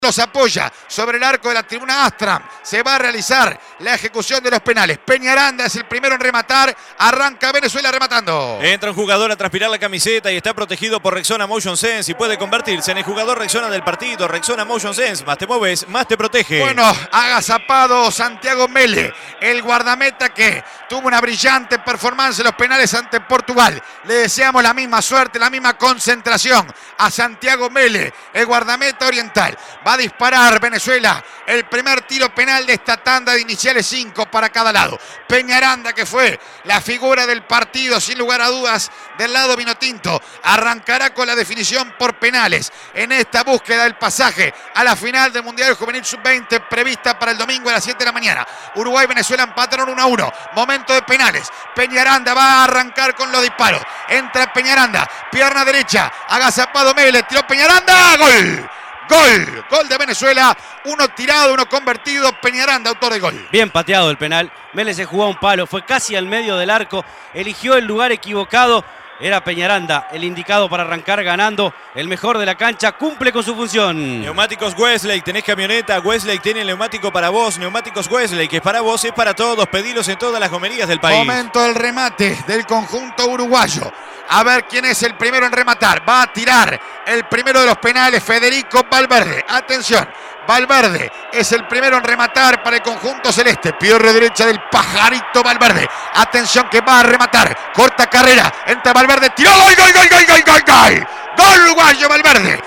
Los apoya sobre el arco de la tribuna Astram. Se va a realizar la ejecución de los penales. Peñaranda es el primero en rematar. Arranca Venezuela rematando. Entra un jugador a transpirar la camiseta y está protegido por Rexona Motion Sense y puede convertirse en el jugador Rexona del partido. Rexona Motion Sense, más te mueves, más te protege. Bueno, agazapado Santiago Mele, el guardameta que tuvo una brillante performance en los penales ante Portugal. Le deseamos la misma suerte, la misma concentración a Santiago Mele, el guardameta oriental. Va a disparar Venezuela el primer tiro penal de esta tanda de iniciales, 5 para cada lado. Peñaranda, que fue la figura del partido sin lugar a dudas del lado vinotinto, arrancará con la definición por penales en esta búsqueda del pasaje a la final del Mundial Juvenil Sub-20 prevista para el domingo a las 7 de la mañana. Uruguay y Venezuela empataron 1-1. Momento de penales. Peñaranda va a arrancar con los disparos. Entra Peñaranda, pierna derecha, agazapado Mele, tiró Peñaranda, ¡gol! Gol, gol de Venezuela, uno tirado, uno convertido, Peñaranda, autor del gol. Bien pateado el penal, Mele se jugó a un palo, fue casi al medio del arco, eligió el lugar equivocado, era Peñaranda el indicado para arrancar ganando, el mejor de la cancha, cumple con su función. Neumáticos Westlake, tenés camioneta, Westlake tiene el neumático para vos, Neumáticos Westlake, que es para vos, es para todos, pedilos en todas las gomerías del país. Momento del remate del conjunto uruguayo. A ver quién es el primero en rematar. Va a tirar el primero de los penales, Federico Valverde. Atención, Valverde es el primero en rematar para el conjunto celeste. Pierna derecha del pajarito Valverde. Atención que va a rematar. Corta carrera. Entra Valverde. Tiró. Gol, gol, gol, gol, gol, gol, gol. Gol uruguayo Valverde.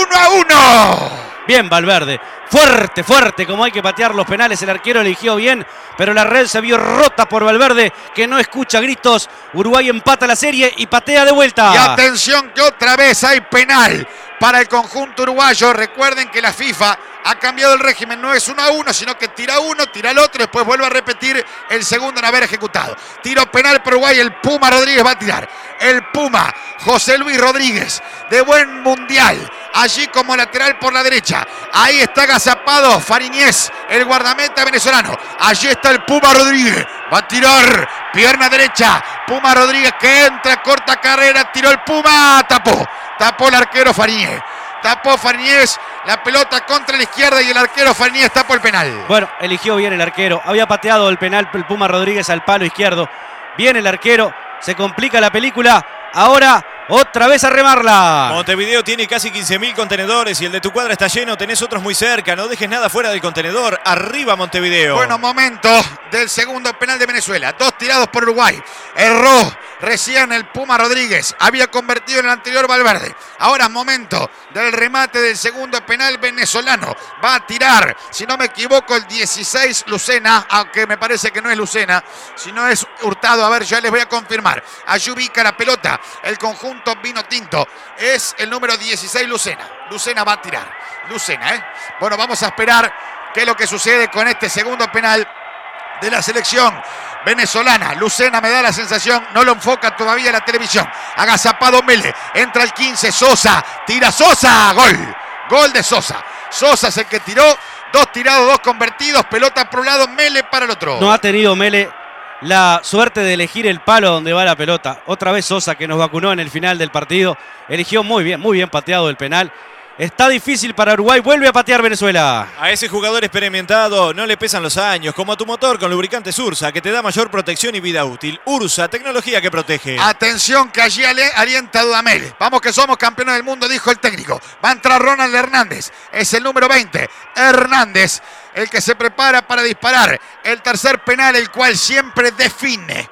1-1. Bien Valverde. Fuerte, fuerte, como hay que patear los penales. El arquero eligió bien, pero la red se vio rota por Valverde, que no escucha gritos. Uruguay empata la serie y patea de vuelta. Y atención que otra vez hay penal para el conjunto uruguayo. Recuerden que la FIFA ha cambiado el régimen, no es 1-1, sino que tira uno, tira el otro, después vuelve a repetir el segundo en haber ejecutado. Tiro penal para Uruguay, el Puma Rodríguez va a tirar. El Puma, José Luis Rodríguez, de buen mundial, allí como lateral por la derecha. Ahí está agazapado Fariñez, el guardameta venezolano. Allí está el Puma Rodríguez, va a tirar, pierna derecha. Puma Rodríguez que entra, corta carrera, tiró el Puma, tapó el arquero Fariñez. Tapó Fariñez, la pelota contra la izquierda y el arquero Fariñez tapó el penal. Bueno, eligió bien el arquero. Había pateado el penal el Puma Rodríguez al palo izquierdo. Bien el arquero, se complica la película. Ahora otra vez a remarla. Montevideo tiene casi 15.000 contenedores y el de tu cuadra está lleno, tenés otros muy cerca, no dejes nada fuera del contenedor. Arriba Montevideo. Bueno, momento del segundo penal de Venezuela. 2 tirados por Uruguay. Erró recién el Puma Rodríguez. Había convertido en el anterior Valverde. Ahora es momento del remate del segundo penal venezolano. Va a tirar, si no me equivoco, el 16 Lucena, aunque me parece que no es Lucena, sino es Hurtado. A ver, ya les voy a confirmar. Allí ubica la pelota el conjunto vino tinto. Es el número 16 Lucena. Lucena va a tirar. Lucena, Bueno, vamos a esperar qué es lo que sucede con este segundo penal de la selección venezolana. Lucena me da la sensación, no lo enfoca todavía la televisión. Agazapado Mele, entra el 15, Sosa, tira Sosa, gol. Gol de Sosa. Sosa es el que tiró, 2 tirados, 2 convertidos, pelota por un lado, Mele para el otro. No ha tenido Mele la suerte de elegir el palo donde va la pelota. Otra vez Sosa, que nos vacunó en el final del partido, eligió muy bien pateado el penal. Está difícil para Uruguay, vuelve a patear Venezuela. A ese jugador experimentado no le pesan los años, como a tu motor con lubricantes Ursa, que te da mayor protección y vida útil. Ursa, tecnología que protege. Atención que allí alienta Dudamel. Vamos que somos campeones del mundo, dijo el técnico. Va a entrar Ronald Hernández, es el número 20. Hernández, el que se prepara para disparar el tercer penal, el cual siempre define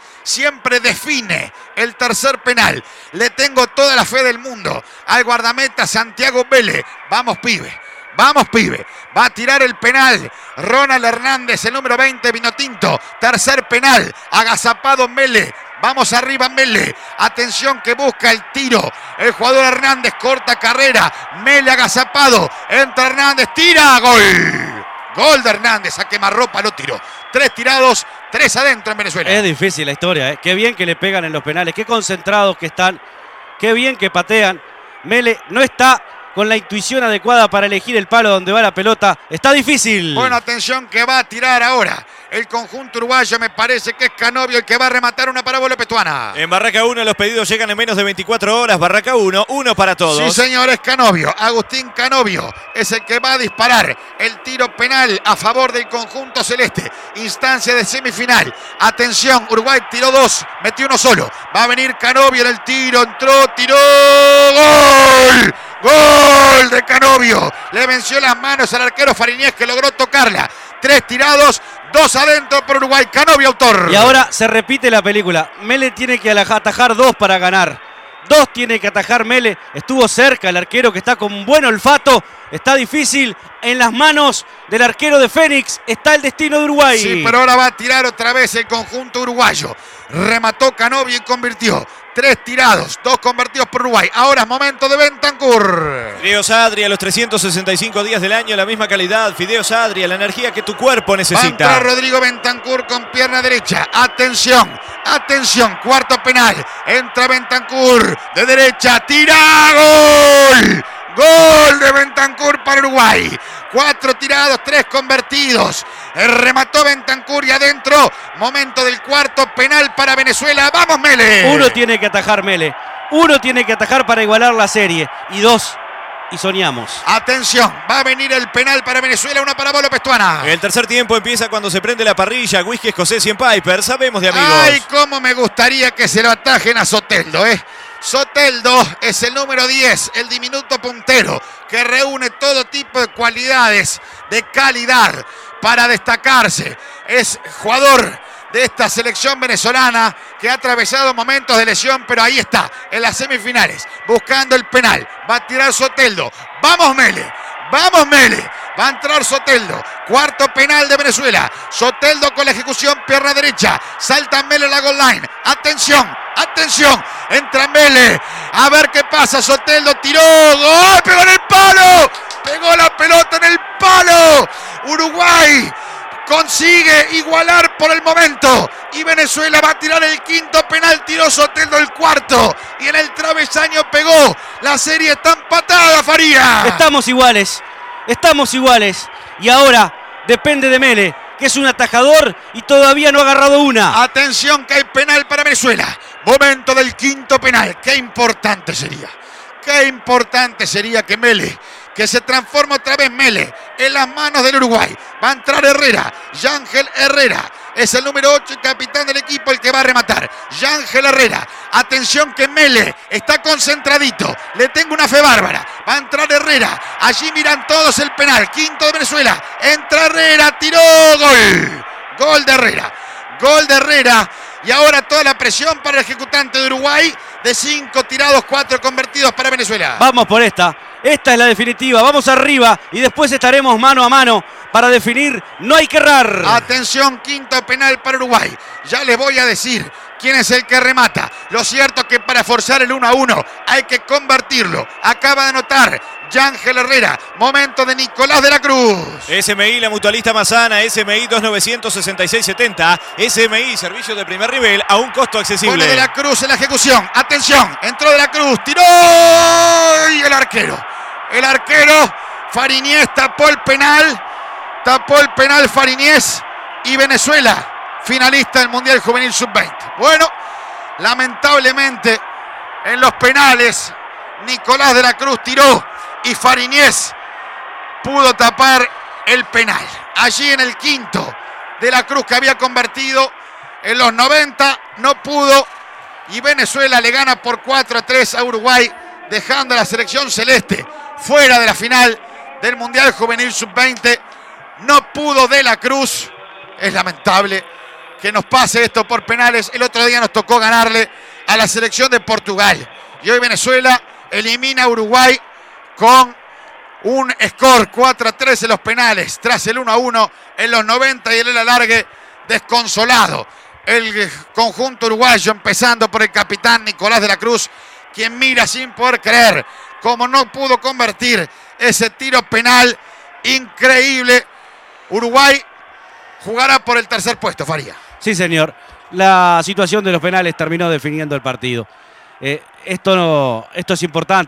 el tercer penal. Le tengo toda la fe del mundo al guardameta Santiago Mele. Vamos pibe. Va a tirar el penal Ronald Hernández, el número 20, vinotinto. Tercer penal, agazapado Mele. Vamos arriba Mele. Atención que busca el tiro. El jugador Hernández, corta carrera. Mele agazapado. Entra Hernández, tira, gol. Gol de Hernández, a quemarropa lo tiró. 3 tirados, 3 adentro en Venezuela. Es difícil la historia, Qué bien que le pegan en los penales, qué concentrados que están, qué bien que patean. Mele no está con la intuición adecuada para elegir el palo donde va la pelota. Está difícil. Bueno, atención que va a tirar ahora el conjunto uruguayo. Me parece que es Canovio el que va a rematar una parábola petuana. En Barraca 1 los pedidos llegan en menos de 24 horas. Barraca 1, uno para todos. Sí, señores, Canovio. Agustín Canovio es el que va a disparar el tiro penal a favor del conjunto celeste. Instancia de semifinal. Atención, Uruguay tiró 2, metió uno solo. Va a venir Canovio en el tiro, entró, tiró. ¡Gol! ¡Gol de Canovio! Le venció las manos al arquero Fariñez, que logró tocarla. 3 tirados, 2 adentro por Uruguay. Canovio, autor. Y ahora se repite la película. Mele tiene que atajar 2 para ganar. 2 tiene que atajar Mele. Estuvo cerca el arquero, que está con buen olfato. Está difícil. En las manos del arquero de Fénix está el destino de Uruguay. Sí, pero ahora va a tirar otra vez el conjunto uruguayo. Remató Canovio y convirtió. 3 tirados, 2 convertidos por Uruguay. Ahora es momento de Bentancur. Fideos Adria, los 365 días del año, la misma calidad. Fideos Adria, la energía que tu cuerpo necesita. Va a entrar Rodrigo Bentancur con pierna derecha. Atención, atención, cuarto penal. Entra Bentancur de derecha, tira, gol. Gol de Bentancur para Uruguay. 4 tirados, 3 convertidos. Remató Bentancur y adentro. Momento del cuarto penal para Venezuela. ¡Vamos, Mele! Uno tiene que atajar Mele. Uno tiene que atajar para igualar la serie. Y 2. Y soñamos. Atención, va a venir el penal para Venezuela, una parábola pestuana. El tercer tiempo empieza cuando se prende la parrilla. Whisky escocés y en Piper. Sabemos de amigos. Ay, cómo me gustaría que se lo atajen a Soteldo, ¿eh? Soteldo es el número 10, el diminuto puntero, que reúne todo tipo de cualidades, de calidad para destacarse. Es jugador de esta selección venezolana que ha atravesado momentos de lesión, pero ahí está, en las semifinales, buscando el penal. Va a tirar Soteldo. ¡Vamos, Mele! ¡Vamos, Mele! Va a entrar Soteldo. Cuarto penal de Venezuela. Soteldo con la ejecución, pierna derecha. Salta Mele en la goal line. Atención, atención. Entra Mele. A ver qué pasa. Soteldo tiró. ¡Gol! ¡Pegó en el palo! Pegó la pelota en el palo. Uruguay consigue igualar por el momento. Y Venezuela va a tirar el quinto penal. Tiró Soteldo el cuarto. Y en el travesaño pegó. La serie está empatada, Faría. Estamos iguales. Estamos iguales. Y ahora depende de Mele, que es un atajador y todavía no ha agarrado una. Atención que hay penal para Venezuela. Momento del quinto penal. Qué importante sería. Qué importante sería que Mele, que se transforma otra vez Mele en las manos del Uruguay. Va a entrar Herrera. Yángel Herrera. Es el número 8 y capitán del equipo el que va a rematar. Yángel Herrera. Atención que Mele está concentradito. Le tengo una fe bárbara. Va a entrar Herrera. Allí miran todos el penal. Quinto de Venezuela. Entra Herrera. Tiró. Gol. Gol de Herrera. Gol de Herrera. Y ahora toda la presión para el ejecutante de Uruguay. De 5 tirados, 4 convertidos para Venezuela. Vamos por esta. Esta es la definitiva. Vamos arriba y después estaremos mano a mano para definir. No hay que errar. Atención, quinto penal para Uruguay. Ya les voy a decir quién es el que remata. Lo cierto es que para forzar el 1-1 hay que convertirlo. Acaba de anotar Yángel Herrera. Momento de Nicolás de la Cruz. SMI, la mutualista Mazana. SMI 296670. SMI, servicio de primer nivel a un costo accesible. Pone de la Cruz en la ejecución. Atención, entró de la Cruz. Tiró. Y el arquero. El arquero Fariñez tapó el penal. Tapó el penal Fariñez. Y Venezuela, finalista del Mundial Juvenil Sub-20. Bueno, lamentablemente en los penales Nicolás de la Cruz tiró y Fariñez pudo tapar el penal. Allí en el quinto, de la Cruz, que había convertido en los 90, no pudo, y Venezuela le gana por 4-3 a Uruguay, dejando a la selección celeste fuera de la final del Mundial Juvenil Sub-20. No pudo de la Cruz. Es lamentable que nos pase esto por penales. El otro día nos tocó ganarle a la selección de Portugal. Y hoy Venezuela elimina a Uruguay con un score 4-3 en los penales. Tras el 1-1 en los 90 y el alargue, desconsolado el conjunto uruguayo, empezando por el capitán Nicolás de la Cruz, quien mira sin poder creer cómo no pudo convertir ese tiro penal increíble. Uruguay jugará por el tercer puesto, Faría. Sí, señor. La situación de los penales terminó definiendo el partido. Esto es importante.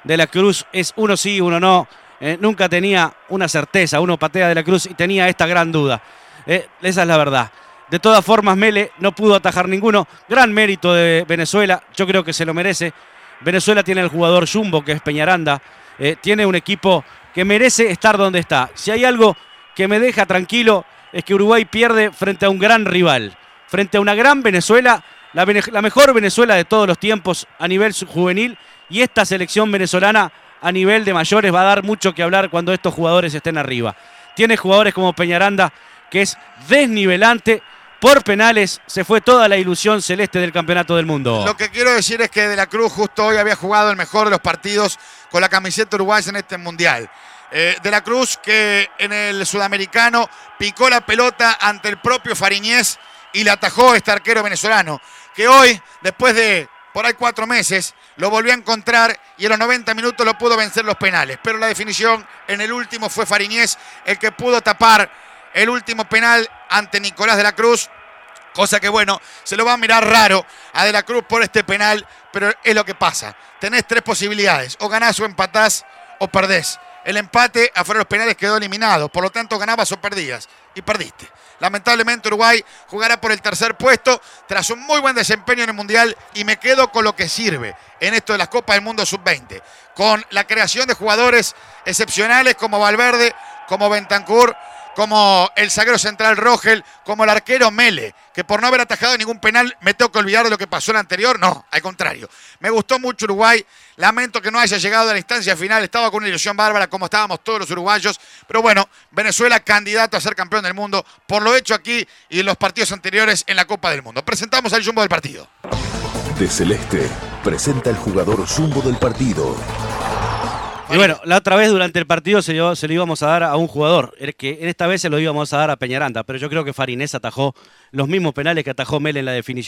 De la Cruz es uno sí, uno no. Nunca tenía una certeza. Uno patea De la Cruz y tenía esta gran duda. Esa es la verdad. De todas formas, Mele no pudo atajar ninguno. Gran mérito de Venezuela. Yo creo que se lo merece. Venezuela tiene el jugador Jumbo, que es Peñaranda. Tiene un equipo que merece estar donde está. Si hay algo que me deja tranquilo es que Uruguay pierde frente a un gran rival. Frente a una gran Venezuela, la mejor Venezuela de todos los tiempos a nivel juvenil. Y esta selección venezolana a nivel de mayores va a dar mucho que hablar cuando estos jugadores estén arriba. Tiene jugadores como Peñaranda, que es desnivelante. Por penales se fue toda la ilusión celeste del campeonato del mundo. Lo que quiero decir es que De la Cruz justo hoy había jugado el mejor de los partidos con la camiseta uruguaya en este mundial. De la Cruz, que en el sudamericano picó la pelota ante el propio Fariñez y le atajó este arquero venezolano, que hoy, después de por ahí 4 meses, lo volvió a encontrar y en los 90 minutos lo pudo vencer los penales. Pero la definición en el último fue Fariñez el que pudo tapar el último penal ante Nicolás De la Cruz, cosa que bueno, se lo va a mirar raro a De la Cruz por este penal, pero es lo que pasa. Tenés 3 posibilidades, o ganás o empatás o perdés. El empate afuera de los penales quedó eliminado, por lo tanto ganabas o perdías, y perdiste. Lamentablemente Uruguay jugará por el tercer puesto tras un muy buen desempeño en el Mundial, y me quedo con lo que sirve en esto de las Copas del Mundo Sub-20, con la creación de jugadores excepcionales como Valverde, como Bentancur, como el zaguero central Rogel, como el arquero Mele, que por no haber atajado ningún penal me tengo que olvidar de lo que pasó en el anterior. No, al contrario. Me gustó mucho Uruguay. Lamento que no haya llegado a la instancia final. Estaba con una ilusión bárbara como estábamos todos los uruguayos. Pero bueno, Venezuela candidato a ser campeón del mundo por lo hecho aquí y en los partidos anteriores en la Copa del Mundo. Presentamos al Jumbo del partido. De Celeste presenta el jugador Jumbo del partido. Y bueno, la otra vez durante el partido se lo íbamos a dar a un jugador, que en esta vez se lo íbamos a dar a Peñaranda, pero yo creo que Fariñez atajó los mismos penales que atajó Mele en la definición.